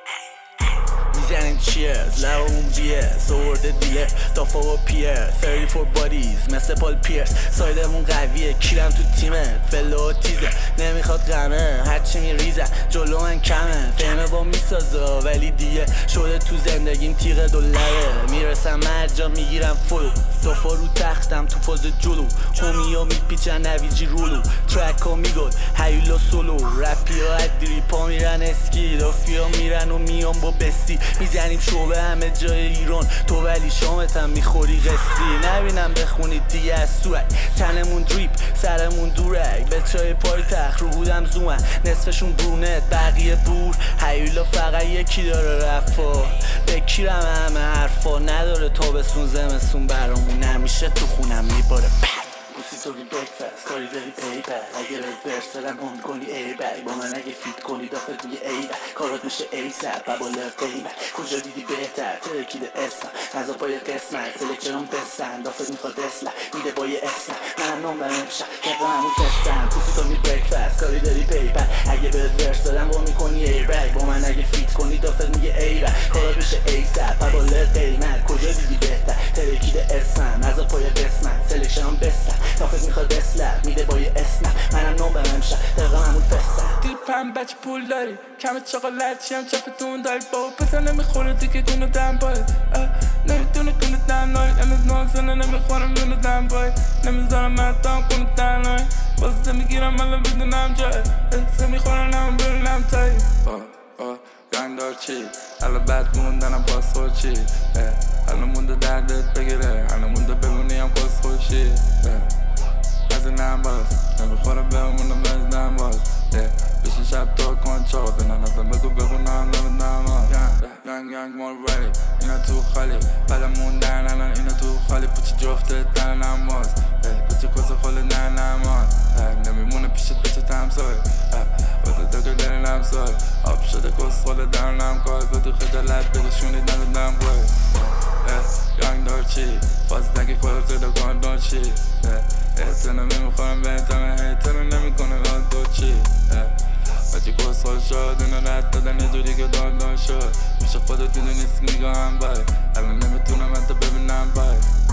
میزنیم چیرز لبمون بیه سورده دیلر دافا و پیر 34 بادیز مثل پال پیرس سایدمون قویه کیرم تو تیمه فلو و تیزه نمیخواد غمه هرچی میریزه جلو من کمه فهمه با میسازه ولی دیگه شده تو زندگیم تیغ دولره میرسم مرجا میگیرم فلو دافا رو تختم تو فاز جلو همی ها میپیچن نویجی رولو ترک ها میگد هیولا سولو رپی ها ادری پا میرن اسکی دافی ها میرن و میان با بستی میزنیم شعبه همه جای ایران تو ولی شامتم میخوری قصی نبینم بخونید دیگه از صورت تنمون دریپ سرمون دورک بچهای پای تخت رو بودم زومن نصفشون برونت بقیه بور هیولا فقط یکی داره رفا بکیرم همه حرفا نداره تابستون زمستون برامون همیشه تو خونم میباره بوسی تو بی بکفست کاری داری پیپر اگه رد ورس دارم اون کنی ای بگ با من اگه فیت کنی دافت میگه ای بگ کارات میشه ای سر و با لفت ای بگ کجا دیدی بهتر ترکیده اسم غذا پای قسمت سلکشنم بستن دافت میخواد اسلم میده با یه اسم منم نمبر نمیشم یقا همون فستم بوسی تو بی بکفست کاری داری پیپر اگه رد ورس دارم با میکنی ای بگ با من اگه فیت کنی دافت میگه ای بگ کارات میشه ای سر و با لفت قیمت کجا دیدی بهتر ترکیده اسم غذا پای قسمت سلکشنم بستن دافت میخواد اسلم میده با یه اسم منم نمبرم شد دقیقا همون فستم دیپم بچه پول داری کمه چاقالتی هم چپتون داری با پسر نمیخوره دیگه گونه دم باید نمیدونه گونه دنای نمیدونسنه نمیخورم گونه دم باید نمیذارم مردم گونه دنای بازده میگیرم الان بدونم جای سه میخورم نمون ببینم تایی گنگ دار چی الان بد موندنم پاسخور چی الان مونده دردت بگیره الان مونده بمونیم کس خوشی از این نماز نمیخورم بمونم از نماز بشین شب تو کن چاو دنن ازم بگو بخونم دم نماز گنگ مال ولی اینا تو خالی بعدم موندن الان اینا تو خالی پوچی جفته تن نماز پوچی کس خالی نه نماز نمیمونه پیشت بچه تمسای بده تا که داری نمسای آب شده کس خالی در نمکاز بدو خجالت بگشونی ندادم گوی گنگ دار چی فاز نگی خود رو کن دار چی تو نمیخورم بهتمه هیتر نمیکنه آن تو چی بچه کسخال شد اینو رد دادن یه جوری که دار شد میشه خودت دیدونیست میگم بای الان نمیتونم حتی ببینم بای